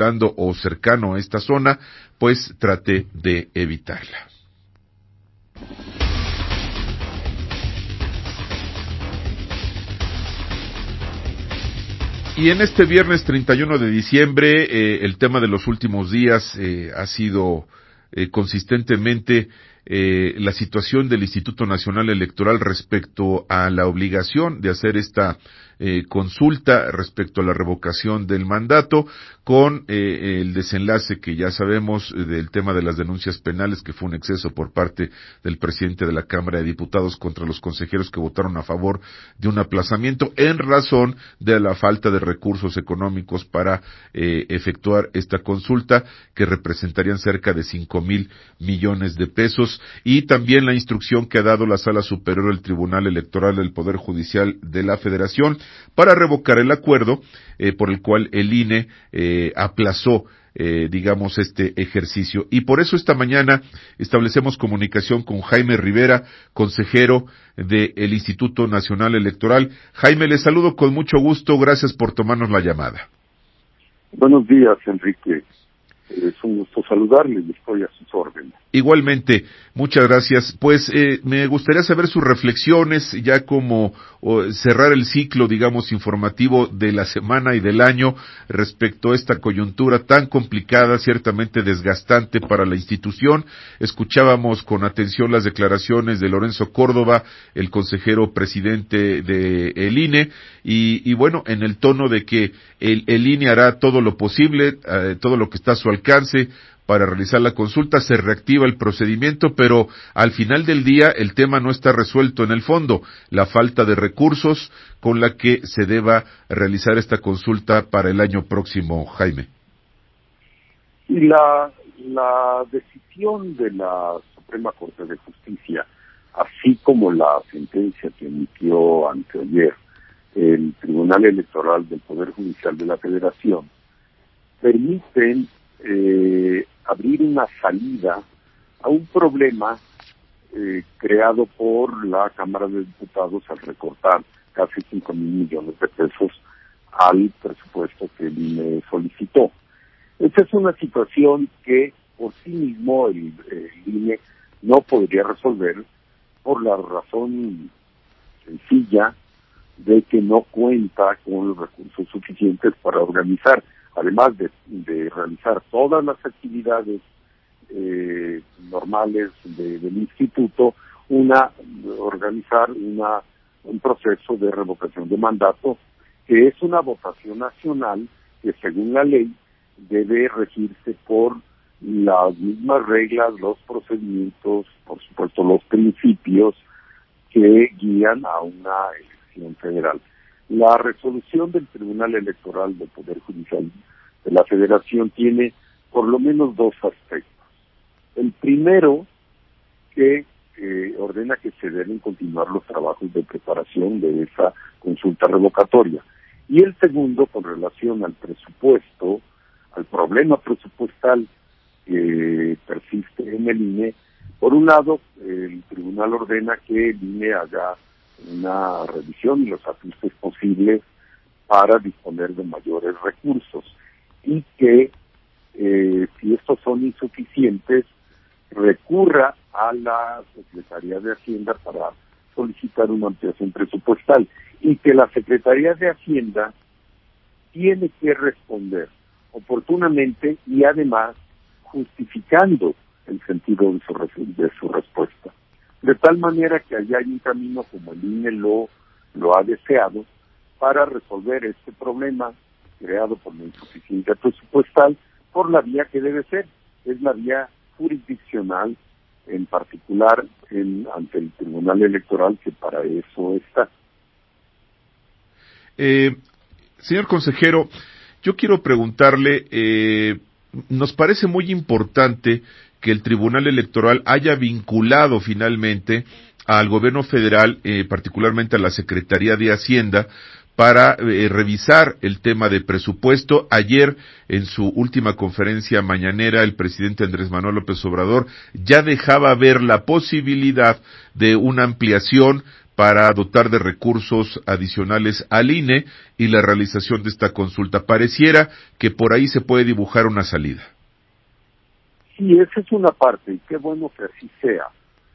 circulando o cercano a esta zona, pues trate de evitarla. Y en este viernes 31 de diciembre, el tema de los últimos días ha sido consistentemente la situación del Instituto Nacional Electoral respecto a la obligación de hacer esta consulta respecto a la revocación del mandato, con el desenlace que ya sabemos del tema de las denuncias penales, que fue un exceso por parte del presidente de la Cámara de Diputados contra los consejeros que votaron a favor de un aplazamiento en razón de la falta de recursos económicos para efectuar esta consulta, que representarían cerca de 5,000 millones de pesos, y también la instrucción que ha dado la Sala Superior del Tribunal Electoral del Poder Judicial de la Federación para revocar el acuerdo por el cual el INE aplazó digamos este ejercicio. Y por eso esta mañana establecemos comunicación con Jaime Rivera, consejero del Instituto Nacional Electoral. Jaime, le saludo con mucho gusto, gracias por tomarnos la llamada. Buenos días, Enrique. Es un gusto saludarle y estoy a sus órdenes. Igualmente, muchas gracias. Pues me gustaría saber sus reflexiones, ya como cerrar el ciclo, digamos, informativo de la semana y del año respecto a esta coyuntura tan complicada, ciertamente desgastante para la institución. Escuchábamos con atención las declaraciones de Lorenzo Córdoba, el consejero presidente del INE, y bueno, en el tono de que el INE hará todo lo posible, todo lo que está a su alcance para realizar la consulta, se reactiva el procedimiento, pero al final del día el tema no está resuelto en el fondo, la falta de recursos con la que se deba realizar esta consulta para el año próximo, Jaime. Y la decisión de la Suprema Corte de Justicia, así como la sentencia que emitió anteayer el Tribunal Electoral del Poder Judicial de la Federación, permiten abrir una salida a un problema creado por la Cámara de Diputados al recortar casi 5,000 millones de pesos al presupuesto que el INE solicitó. Esta es una situación que por sí mismo el INE no podría resolver por la razón sencilla de que no cuenta con los recursos suficientes para organizar, además de realizar todas las actividades normales del instituto, organizar un proceso de revocación de mandato, que es una votación nacional que según la ley debe regirse por las mismas reglas, los procedimientos, por supuesto los principios que guían a una elección federal. La resolución del Tribunal Electoral del Poder Judicial de la Federación tiene por lo menos dos aspectos. El primero, que ordena que se deben continuar los trabajos de preparación de esa consulta revocatoria. Y el segundo, con relación al presupuesto, al problema presupuestal que persiste en el INE. Por un lado, el tribunal ordena que el INE haga una revisión y los ajustes posibles para disponer de mayores recursos, y que si estos son insuficientes, recurra a la Secretaría de Hacienda para solicitar una ampliación presupuestal, y que la Secretaría de Hacienda tiene que responder oportunamente y además justificando el sentido de su respuesta. De tal manera que allá hay un camino, como el INE lo ha deseado, para resolver este problema creado por la insuficiencia presupuestal por la vía que debe ser, es la vía jurisdiccional, en particular ante el Tribunal Electoral, que para eso está. Señor consejero, yo quiero preguntarle, nos parece muy importante que el Tribunal Electoral haya vinculado finalmente al gobierno federal, particularmente a la Secretaría de Hacienda, para revisar el tema de presupuesto. Ayer, en su última conferencia mañanera, el presidente Andrés Manuel López Obrador ya dejaba ver la posibilidad de una ampliación para dotar de recursos adicionales al INE y la realización de esta consulta. Pareciera que por ahí se puede dibujar una salida. Sí, esa es una parte, y qué bueno que así sea.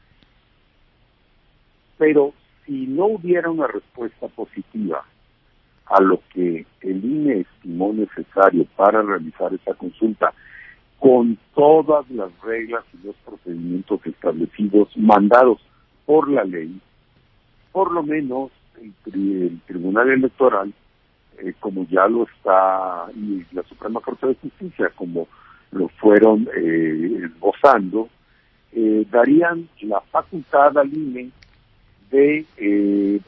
Pero si no hubiera una respuesta positiva a lo que el INE estimó necesario para realizar esa consulta, con todas las reglas y los procedimientos establecidos, mandados por la ley, por lo menos el Tribunal Electoral, como ya lo está, y la Suprema Corte de Justicia, como lo fueron esbozando, darían la facultad al INE de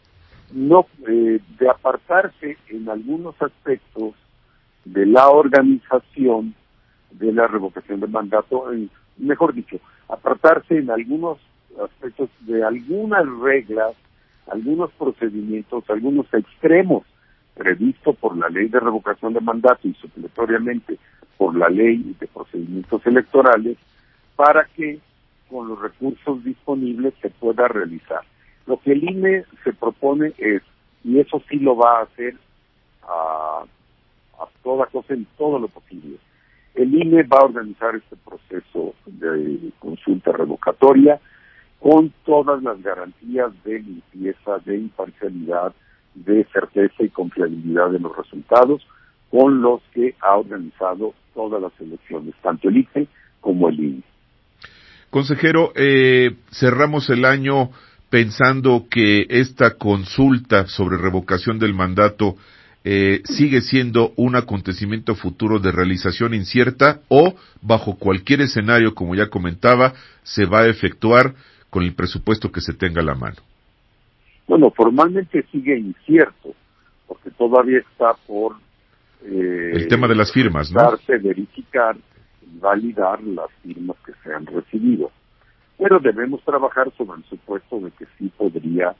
de apartarse en algunos aspectos de la organización de la revocación de mandato, mejor dicho, apartarse en algunos aspectos de algunas reglas, algunos procedimientos, algunos extremos previstos por la ley de revocación de mandato y supletoriamente por la ley de procedimientos electorales, para que con los recursos disponibles se pueda realizar. Lo que el INE se propone es, y eso sí lo va a hacer a toda cosa, en todo lo posible, el INE va a organizar este proceso de consulta revocatoria con todas las garantías de limpieza, de imparcialidad, de certeza y confiabilidad de los resultados con los que ha organizado todas las elecciones, tanto el INE como el INE. Consejero, cerramos el año pensando que esta consulta sobre revocación del mandato sigue siendo un acontecimiento futuro de realización incierta, o bajo cualquier escenario, como ya comentaba, se va a efectuar con el presupuesto que se tenga a la mano. Bueno, formalmente sigue incierto, porque todavía está por el tema de las firmas, ¿no? Verificar y validar las firmas que se han recibido. Pero debemos trabajar sobre el supuesto de que sí podría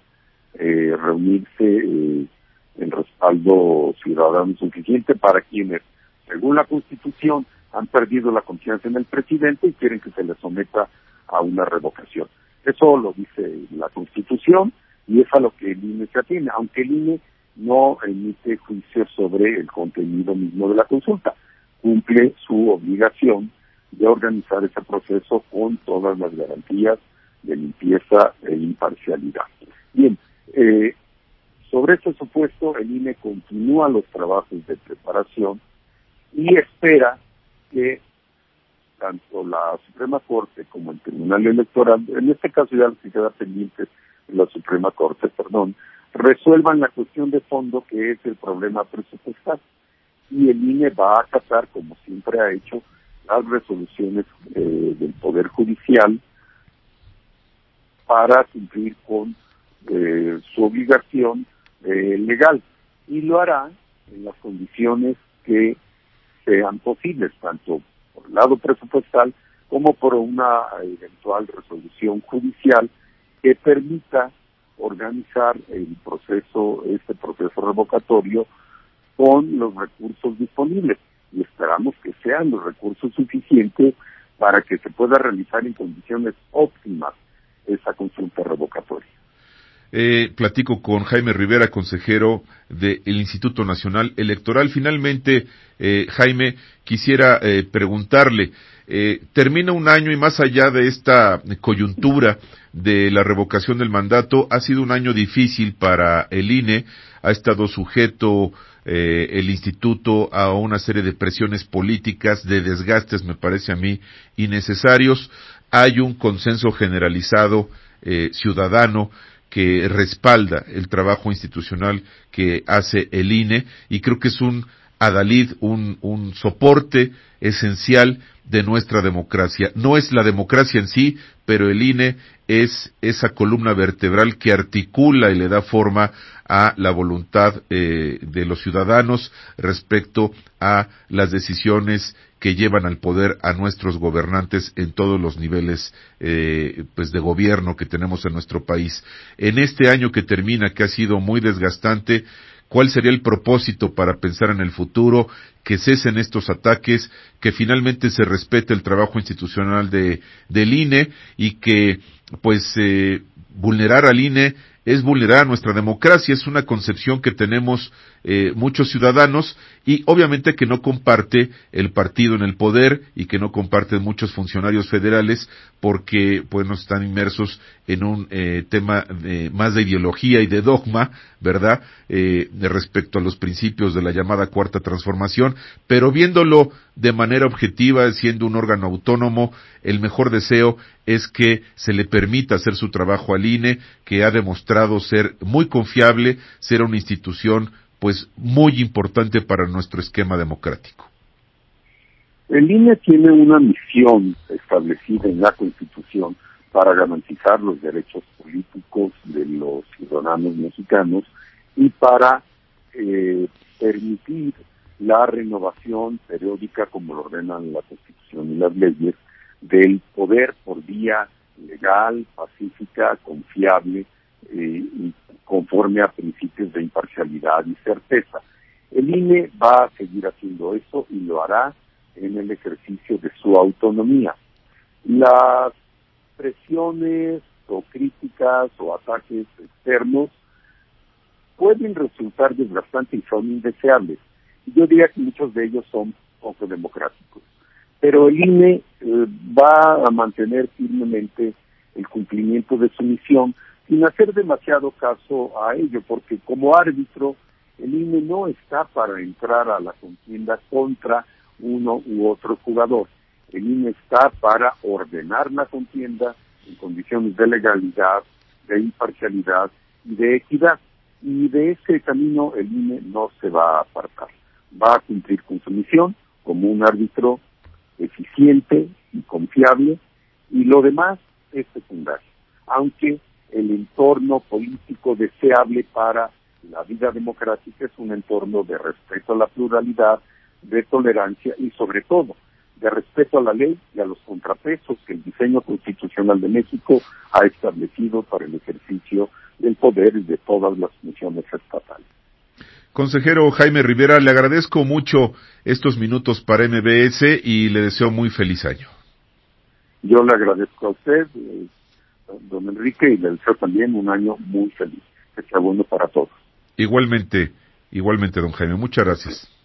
reunirse el respaldo ciudadano suficiente para quienes, según la Constitución, han perdido la confianza en el presidente y quieren que se les someta a una revocación. Eso lo dice la Constitución y es a lo que el INE se atiene, aunque el INE no emite juicios sobre el contenido mismo de la consulta. Cumple su obligación de organizar ese proceso con todas las garantías de limpieza e imparcialidad. Bien, sobre este supuesto, el INE continúa los trabajos de preparación y espera que tanto la Suprema Corte como el Tribunal Electoral, en este caso ya lo que queda pendiente de la Suprema Corte, resuelvan la cuestión de fondo, que es el problema presupuestal. Y el INE va a acatar, como siempre ha hecho, las resoluciones del Poder Judicial para cumplir con su obligación legal, y lo hará en las condiciones que sean posibles, tanto por el lado presupuestal como por una eventual resolución judicial que permita organizar este proceso revocatorio con los recursos disponibles, y esperamos que sean los recursos suficientes para que se pueda realizar en condiciones óptimas esa consulta revocatoria. Platico con Jaime Rivera, consejero del Instituto Nacional Electoral. Finalmente, Jaime, quisiera preguntarle, termina un año y más allá de esta coyuntura de la revocación del mandato, ha sido un año difícil para el INE, ha estado sujeto el instituto a una serie de presiones políticas, de desgastes, me parece a mí, innecesarios. Hay un consenso generalizado ciudadano que respalda el trabajo institucional que hace el INE, y creo que es un adalid, un soporte esencial de nuestra democracia. No es la democracia en sí, pero el INE es esa columna vertebral que articula y le da forma a la voluntad de los ciudadanos respecto a las decisiones que llevan al poder a nuestros gobernantes en todos los niveles pues de gobierno que tenemos en nuestro país. En este año que termina, que ha sido muy desgastante, ¿cuál sería el propósito para pensar en el futuro? Que cesen estos ataques, que finalmente se respete el trabajo institucional del INE, y que pues vulnerar al INE es vulnerar nuestra democracia. Es una concepción que tenemos muchos ciudadanos y obviamente que no comparte el partido en el poder y que no comparten muchos funcionarios federales porque pues no están inmersos en un tema más de ideología y de dogma, ¿verdad? Respecto a los principios de la llamada Cuarta Transformación, pero viéndolo de manera objetiva, siendo un órgano autónomo, el mejor deseo es que se le permita hacer su trabajo al INE, que ha demostrado ser muy confiable, ser una institución pues muy importante para nuestro esquema democrático. El INE tiene una misión establecida en la Constitución para garantizar los derechos políticos de los ciudadanos mexicanos y para permitir la renovación periódica, como lo ordenan la Constitución y las leyes, del poder por vía legal, pacífica, confiable y conforme a principios de imparcialidad y certeza. El INE va a seguir haciendo eso y lo hará en el ejercicio de su autonomía. Las presiones o críticas o ataques externos pueden resultar desgastantes y son indeseables. Yo diría que muchos de ellos son poco democráticos. Pero el INE va a mantener firmemente el cumplimiento de su misión sin hacer demasiado caso a ello, porque como árbitro el INE no está para entrar a la contienda contra uno u otro jugador. El INE está para ordenar la contienda en condiciones de legalidad, de imparcialidad y de equidad. Y de ese camino el INE no se va a apartar. Va a cumplir con su misión como un árbitro eficiente y confiable, y lo demás es secundario. Aunque el entorno político deseable para la vida democrática es un entorno de respeto a la pluralidad, de tolerancia y sobre todo de respeto a la ley y a los contrapesos que el diseño constitucional de México ha establecido para el ejercicio del poder y de todas las funciones estatales. Consejero Jaime Rivera, le agradezco mucho estos minutos para MBS y le deseo muy feliz año. Yo le agradezco a usted, don Enrique, y le deseo también un año muy feliz, que sea bueno para todos. Igualmente, don Jaime, muchas gracias.